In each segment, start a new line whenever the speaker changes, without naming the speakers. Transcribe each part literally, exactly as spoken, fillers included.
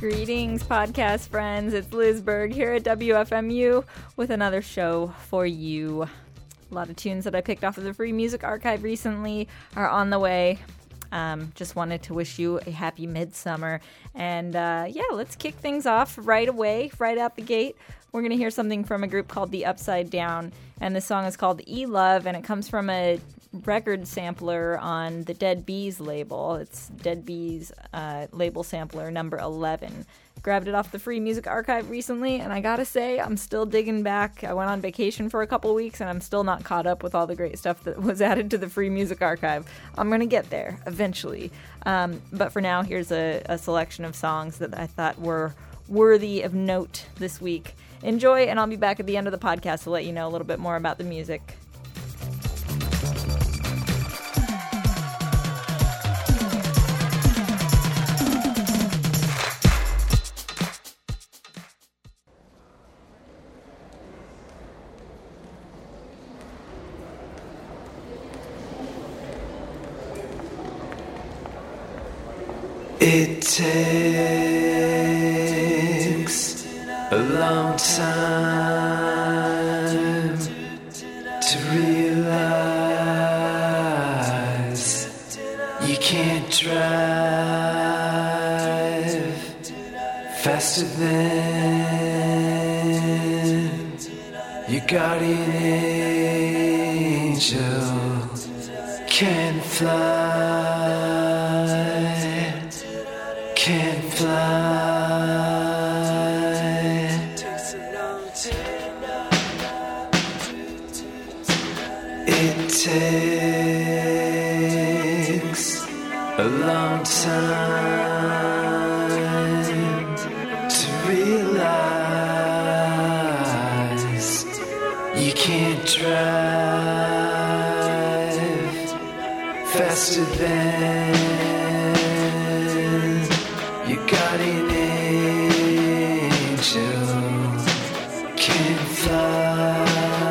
Greetings, podcast friends. It's Liz Berg here at W F M U with another show for you. A lot of tunes that I picked off of the Free Music Archive recently are on the way. Um, just wanted to wish you a happy midsummer. And uh, yeah, let's kick things off right away, right out the gate. We're going to hear something from a group called The Upside Down. And the song is called E-Love, and it comes from a record sampler on the Dead Bees label. It's Dead Bees uh, label sampler number eleven. Grabbed it off the Free Music Archive recently, and I gotta say, I'm still digging back. I went on vacation for a couple weeks, and I'm still not caught up with all the great stuff that was added to the Free Music Archive. I'm gonna get there eventually. Um, but for now, here's a, a selection of songs that I thought were worthy of note this week. Enjoy, and I'll be back at the end of the podcast to let you know a little bit more about the music.
It takes a long time to realize you can't drive faster than your guardian angel can fly. Can't fly. It takes a long time to realize you can't drive faster than you got an angel can fly,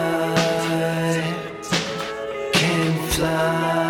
can fly.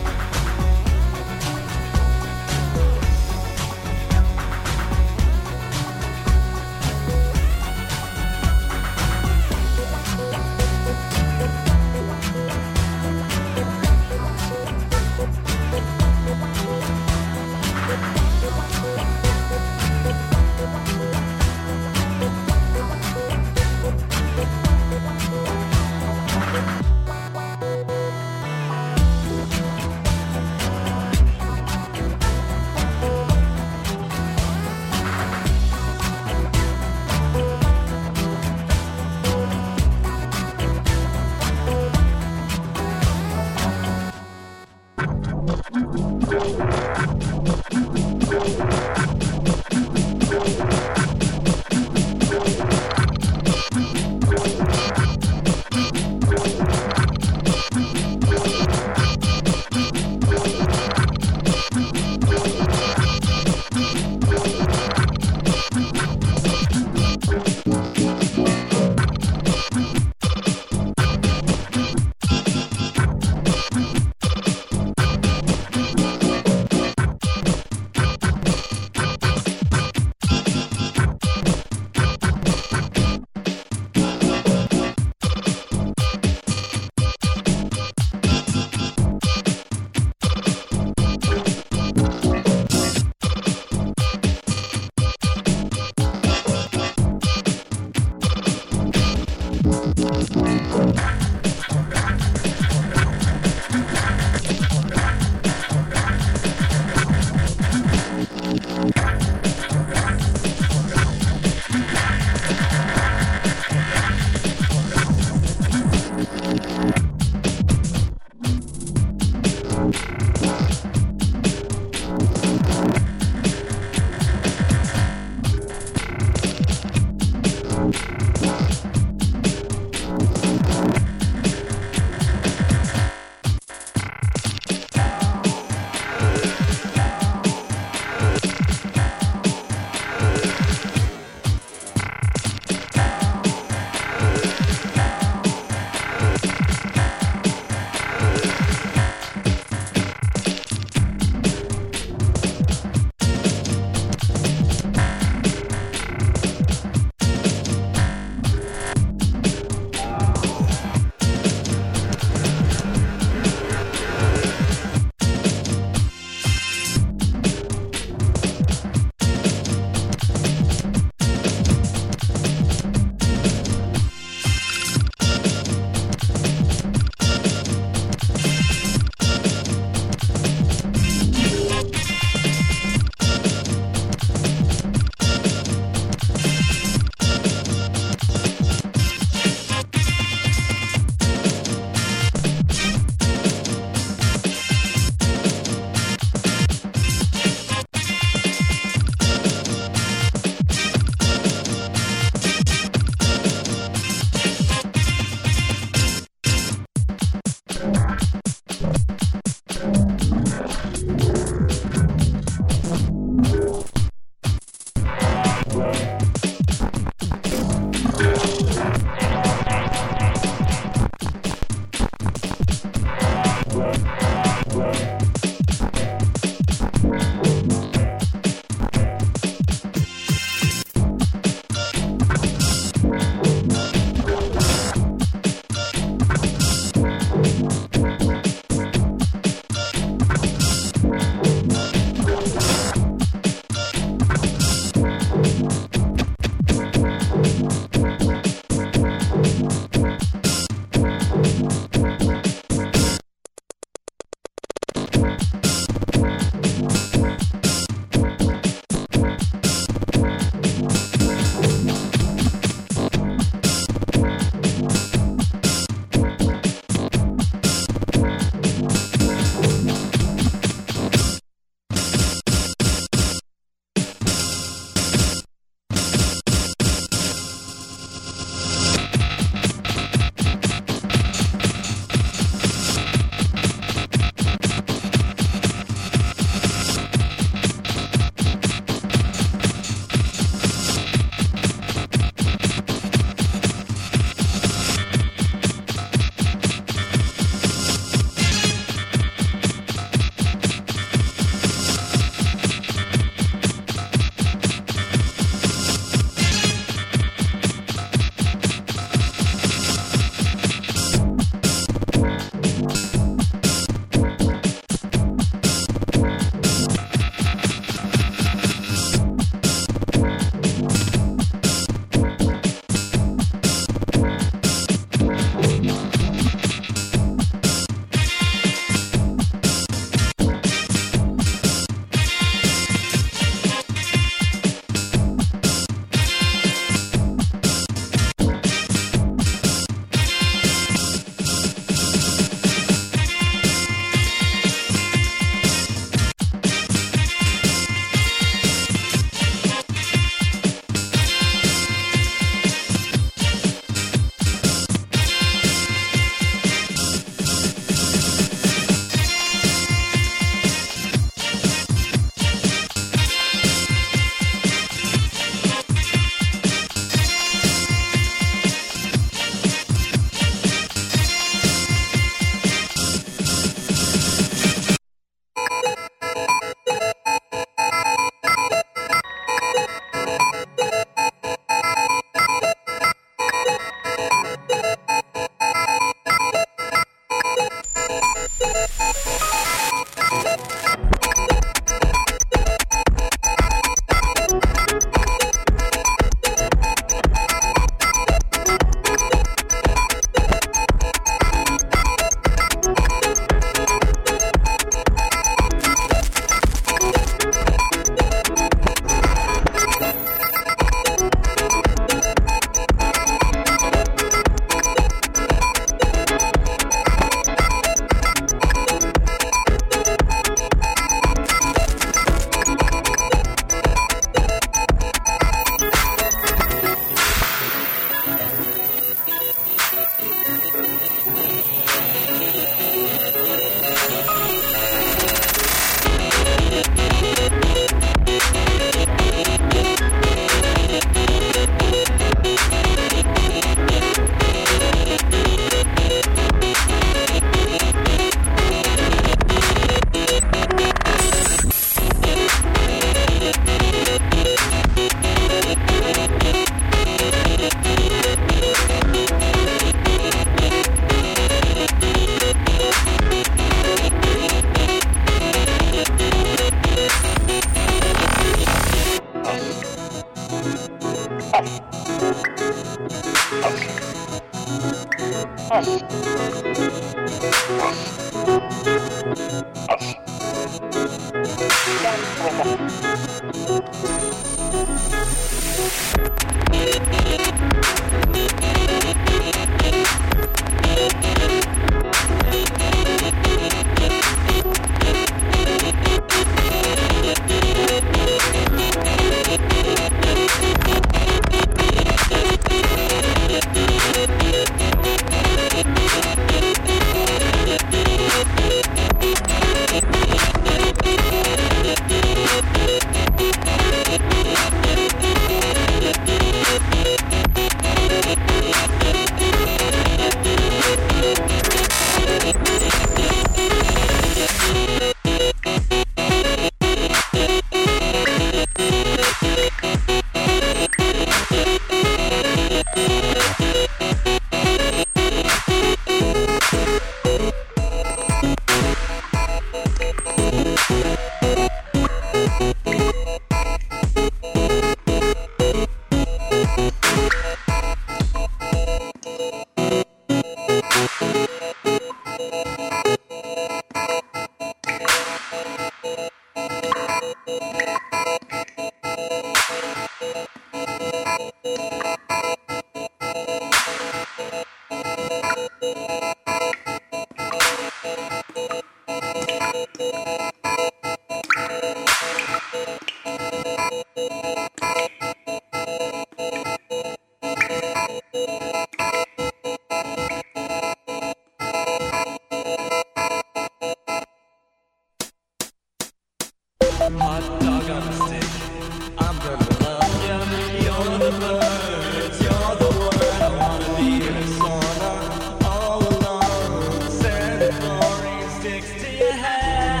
Hot dog on a stick. I'm gonna love you. You're the birds, you're the word. I wanna be in a sauna all alone. Sand chlorine sticks to your hair.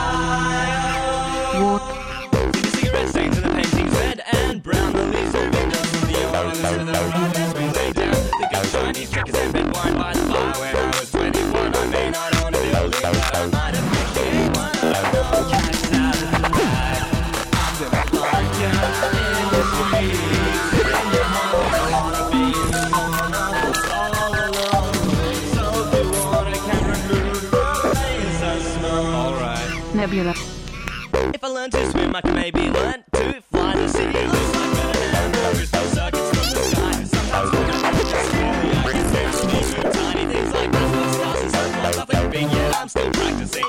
I own. See the cigarette stains and the paintings red and brown. The leaves moving down from the islands to the road we lay down. The good Chinese checkers and been blind by the fire. When I was twenty-one, I may not own a building, but I might have picked one. Cats out of the bag. I'm gonna find you in the streets. In your home, I wanna be in the sauna all alone. So if you want a camera crew, raise a smoke. Alright.
Nebula.
If I learn to swim, I can maybe learn to fly the sea. Looks like Ferdinand, there's no circuits from the sky. Sometimes when I'm just really, I can sense me with tiny things like Christmas stars and stuff like nothing big yet. I'm still practicing.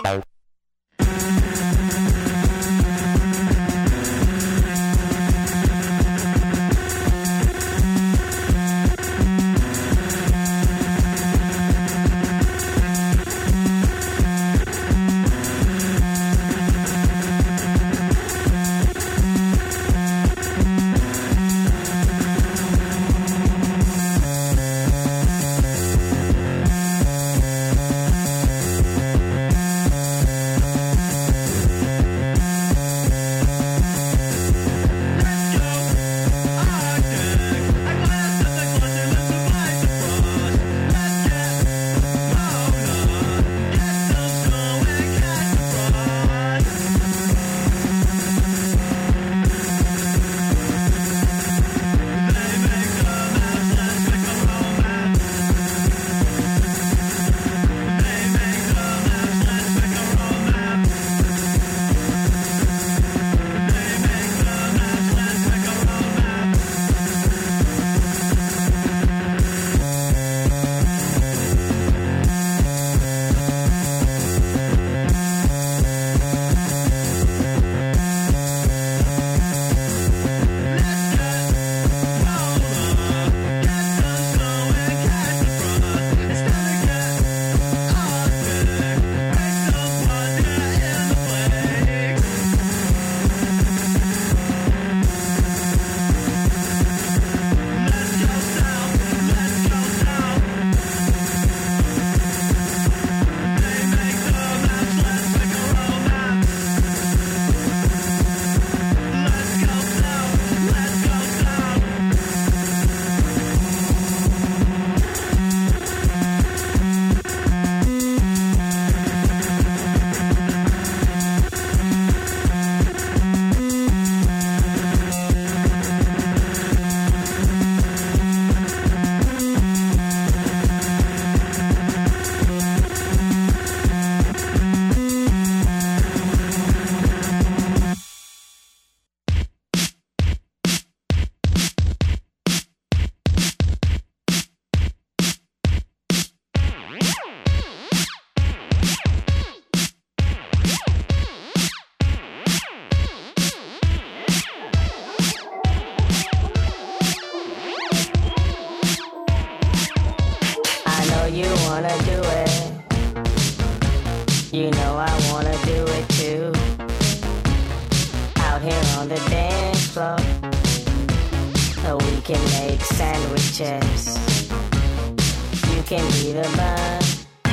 you wanna do it. You know I wanna do it too. Out here on the dance floor, so we can make sandwiches. You can be the bun,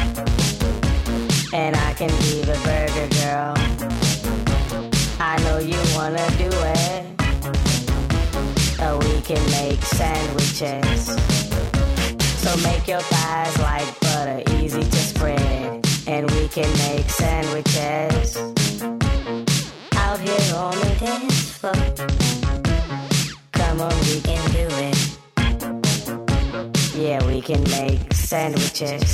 and I can be the burger girl. I know you wanna do it, so we can make sandwiches. So make your thighs like butter, easy to spread, and we can make sandwiches. Out here on the dance floor, come on, we can do it. Yeah, we can make sandwiches.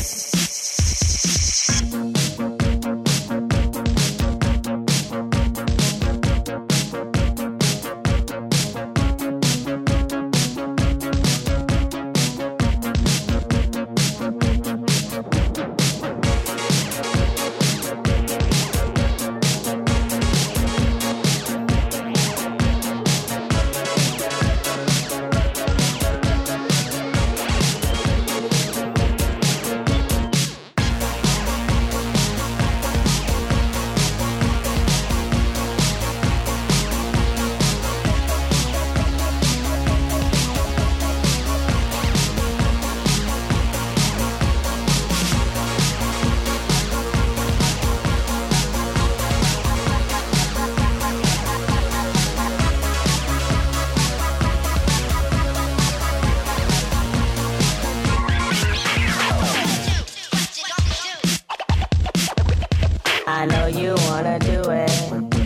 I know you wanna do it.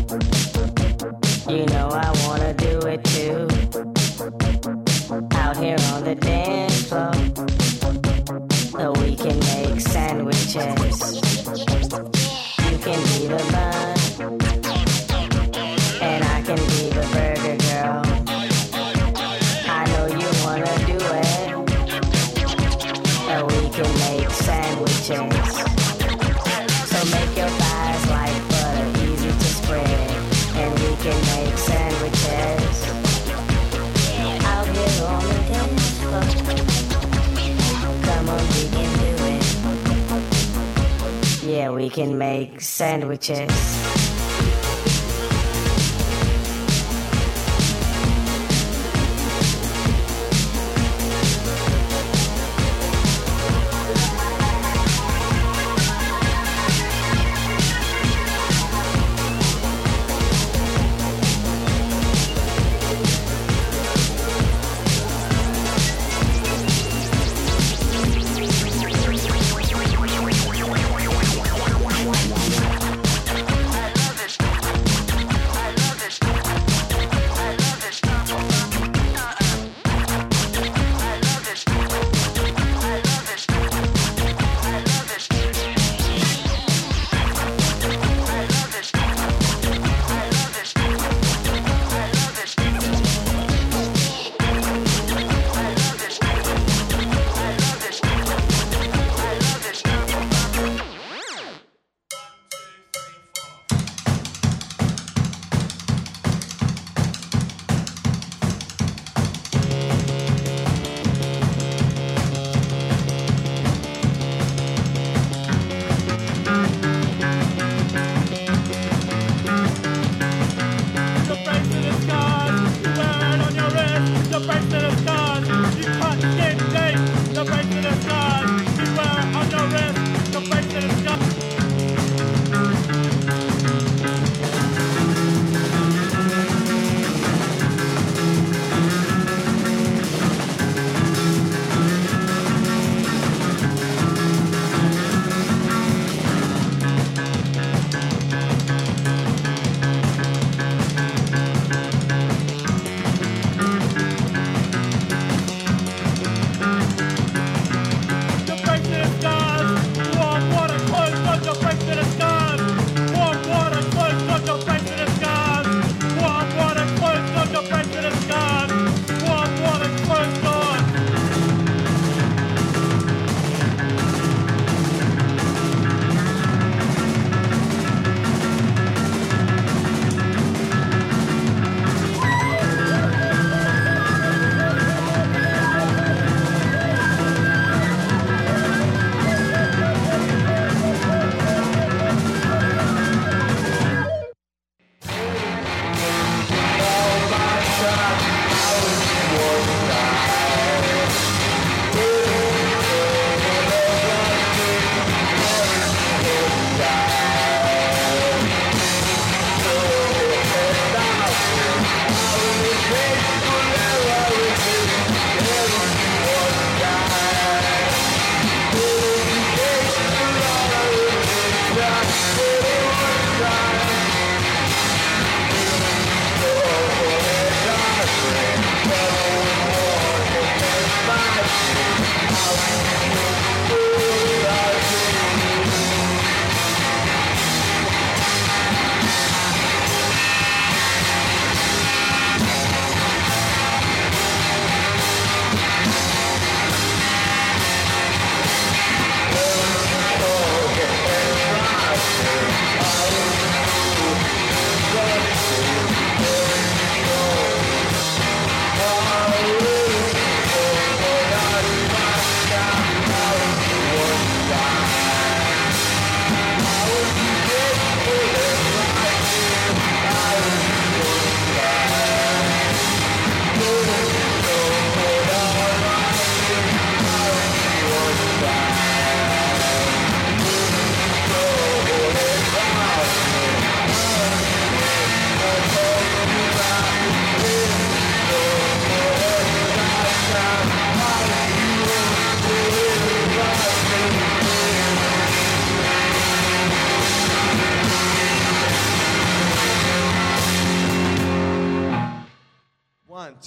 You know I wanna do it too. Out here on the dance floor, so we can make sandwiches. You can be the bun, and I can be the burger girl. I know you wanna do it, so we can make sandwiches. So make your thighs like butter, easy to spread, and we can make sandwiches. Out here on the dance floor, come on, we can do it. Yeah, we can make sandwiches.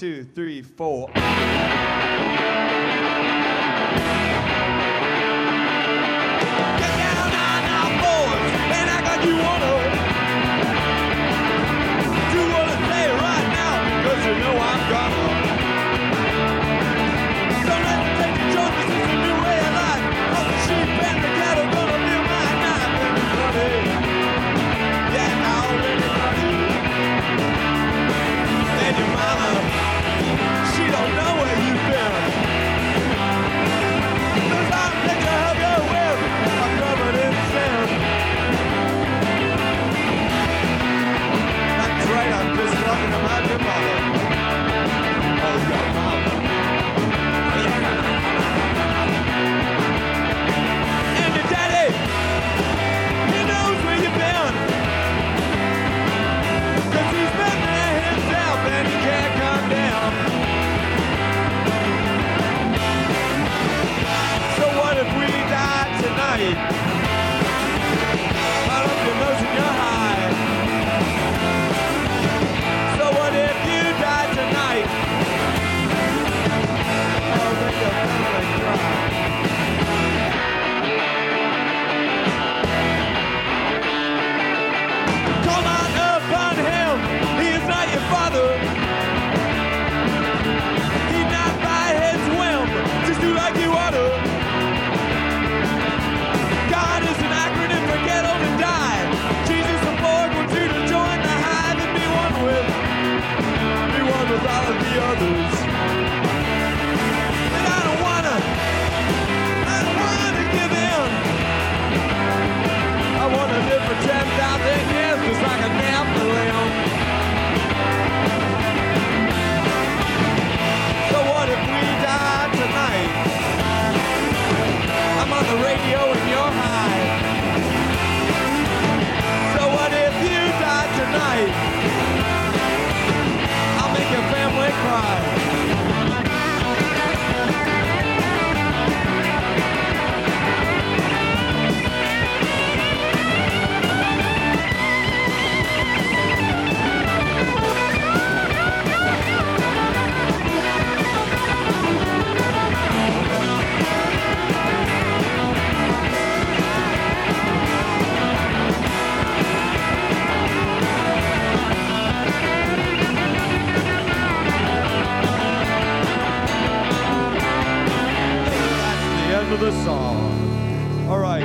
two, three, four. Get down on our boards, and I got you on her. Do what I say right now, because you know I'm gonna. Don't let me take your choices, it's a new way of life. All the sheep and the cattle gonna feel my knife and it's bloody. Yeah, I already bloody. And your mama, she don't know where you've been. Cause I'm taking her your whip, I'm covered in sin. That's right, I'm just talking about your mother. Oh, your mama. And your daddy, he knows where you've been. Cause he's been there himself and he can't come down. So what if we die tonight? Put up your nose and your high. So what if you die tonight? I'll make your family cry. Call out upon him, he is not your father. He's not by his whim, just do like you ought to. God is an acronym for get old and die. Jesus the Lord wants you to join the hive and be one with, be one with all of the others. And I don't wanna, I don't wanna give in. I wanna live for ten thousand years just like a Nephilim. So what if we die tonight? I'm on the radio and you're high. So what if you die tonight? I'll make your family cry. That's the end of the song. All right.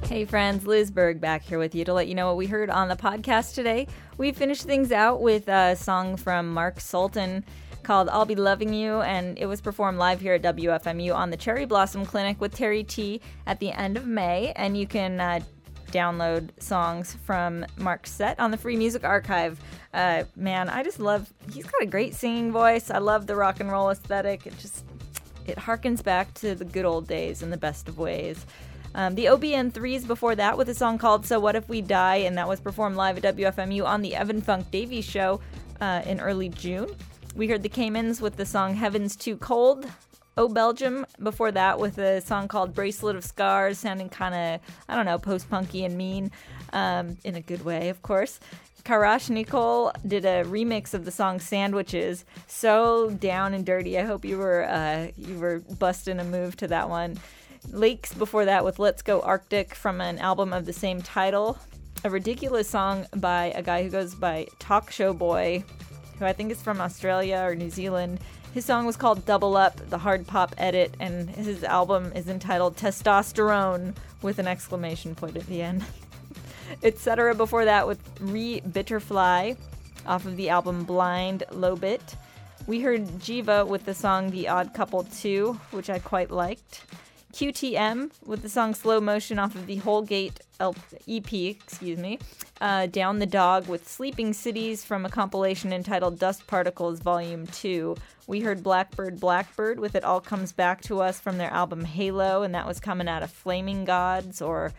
Hey friends, Liz Berg back here with you to let you know what we heard on the podcast today. We finished things out with a song from Mark Sultan called I'll Be Loving You, and it was performed live here at W F M U on the Cherry Blossom Clinic with Terry T at the end of May, and you can uh, download songs from Mark's set on the Free Music Archive. Uh, man, I just love, he's got a great singing voice. I love the rock and roll aesthetic. It just, it harkens back to the good old days in the best of ways. Um, the O B N threes before that with a song called So What If We Die, and that was performed live at W F M U on the Evan Funk Davies show uh, in early June. We heard the Caymans with the song Heaven's Too Cold. Oh Belgium before that with a song called Bracelet of Scars, sounding kind of, I don't know, post-punky and mean, um, in a good way, of course. Karash Nicole did a remix of the song Sandwiches, so down and dirty. I hope you were uh, you were busting a move to that one. Lakes before that with Let's Go Arctic from an album of the same title. A ridiculous song by a guy who goes by Talk Show Boy, who I think is from Australia or New Zealand. His song was called Double Up, the hard pop edit, and his album is entitled Testosterone with an exclamation point at the end. Etc. before that with Re Bitterfly off of the album Blind Lobit. We heard Jiva with the song The Odd Couple two, which I quite liked. Q T M with the song Slow Motion off of the Holgate E P, excuse me. Uh, Down the Dog with Sleeping Cities from a compilation entitled Dust Particles Volume two. We heard Blackbird Blackbird with It All Comes Back to Us from their album Halo, and that was coming out of Flaming Gods, or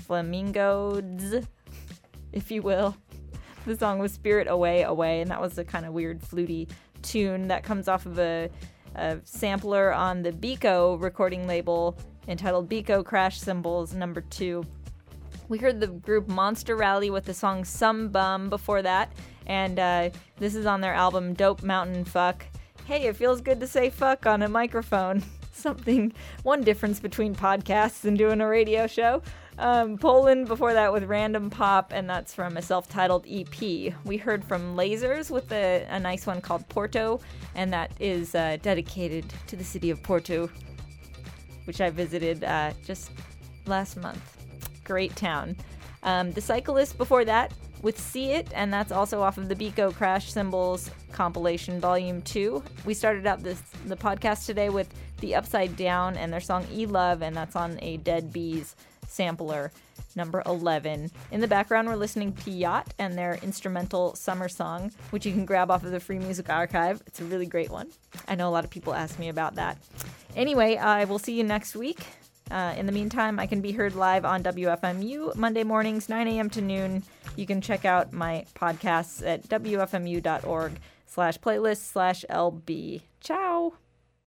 Flamingods, if you will. The song was Spirit Away Away, and that was a kind of weird fluty tune that comes off of a a sampler on the Biko recording label entitled Biko Crash Cymbals number two. We heard the group Monster Rally with the song Some Bum before that, and uh, this is on their album Dope Mountain Fuck. Hey, it feels good to say fuck on a microphone. Something, one difference between podcasts and doing a radio show. Um, Poland before that with Random Pop, and that's from a self-titled E P. We heard from Lasers with a, a nice one called Porto, and that is uh, dedicated to the city of Porto, which I visited uh, just last month. Great town. Um, the Cyclist before that with See It, and that's also off of the Biko Crash Cymbals compilation volume two. We started out this the podcast today with The Upside Down and their song E-Love, and that's on a Dead Bees sampler, number eleven. In the background, we're listening to Yacht and their instrumental Summer Song, which you can grab off of the Free Music Archive. It's a really great one. I know a lot of people ask me about that. Anyway, I will see you next week. Uh, in the meantime, I can be heard live on W F M U Monday mornings, nine a.m. to noon. You can check out my podcasts at W F M U dot org slash playlist slash L B. Ciao!